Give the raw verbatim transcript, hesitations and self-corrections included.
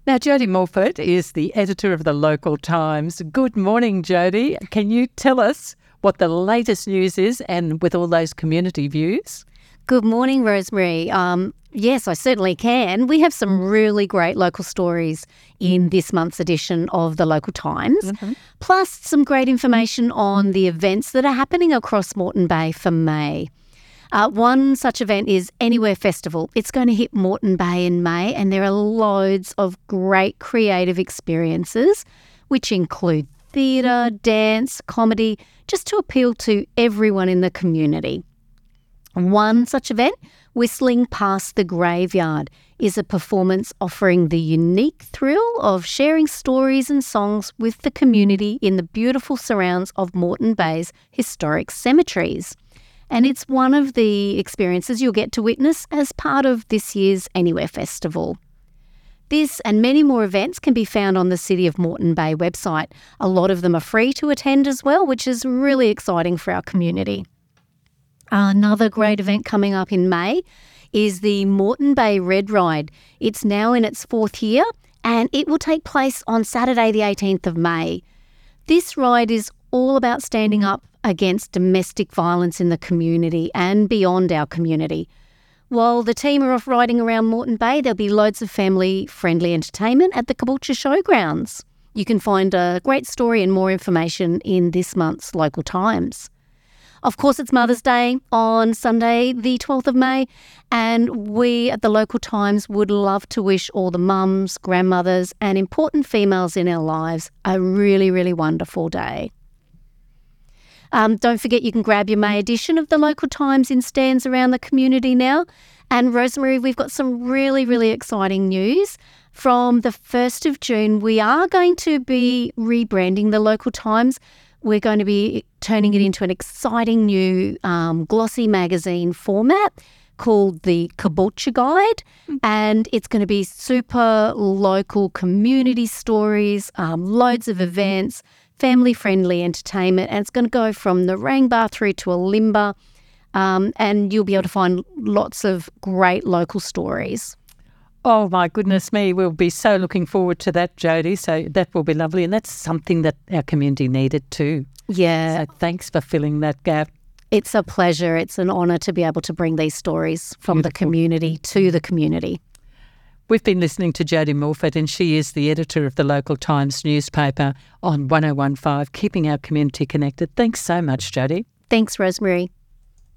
Now, Jodie Morford is the editor of the Local Times. Good morning, Jodie. Can you tell us what the latest news is and with all those community views? Good morning, Rosemary. Um, yes, I certainly can. We have some really great local stories in this month's edition of the Local Times, mm-hmm. plus some great information on the events that are happening across Moreton Bay for May. Uh, one such event is Anywhere Festival. It's going to hit Moreton Bay in May, and there are loads of great creative experiences, which include theatre, dance, comedy, just to appeal to everyone in the community. One such event, Whistling Past the Graveyard, is a performance offering the unique thrill of sharing stories and songs with the community in the beautiful surrounds of Moreton Bay's historic cemeteries. And it's one of the experiences you'll get to witness as part of this year's Anywhere Festival. This and many more events can be found on the City of Moreton Bay website. A lot of them are free to attend as well, which is really exciting for our community. Another great event coming up in May is the Moreton Bay Red Ride. It's now in its fourth year and it will take place on Saturday the eighteenth of May. This ride is all about standing up against domestic violence in the community and beyond our community. While the team are off riding around Moreton Bay, there'll be loads of family-friendly entertainment at the Caboolture Showgrounds. You can find a great story and more information in this month's Local Times. Of course, it's Mother's Day on Sunday, the twelfth of May, and we at the Local Times would love to wish all the mums, grandmothers and important females in our lives a really, really wonderful day. Um, don't forget you can grab your May edition of the Local Times in stands around the community now. And Rosemary, we've got some really, really exciting news. From the first of June, we are going to be rebranding the Local Times. We're going to be turning it into an exciting new um, glossy magazine format called the Caboolture Guide, and it's going to be super local community stories, um, loads of events, family-friendly entertainment, and it's going to go from Narangba through to Alimba, um, and you'll be able to find lots of great local stories. Oh, my goodness me. We'll be so looking forward to that, Jodie. So that will be lovely. And that's something that our community needed too. Yeah. So thanks for filling that gap. It's a pleasure. It's an honour to be able to bring these stories from Beautiful. the community to the community. We've been listening to Jodie Morford, and she is the editor of the Local Times newspaper on one oh one point five, keeping our community connected. Thanks so much, Jodie. Thanks, Rosemary.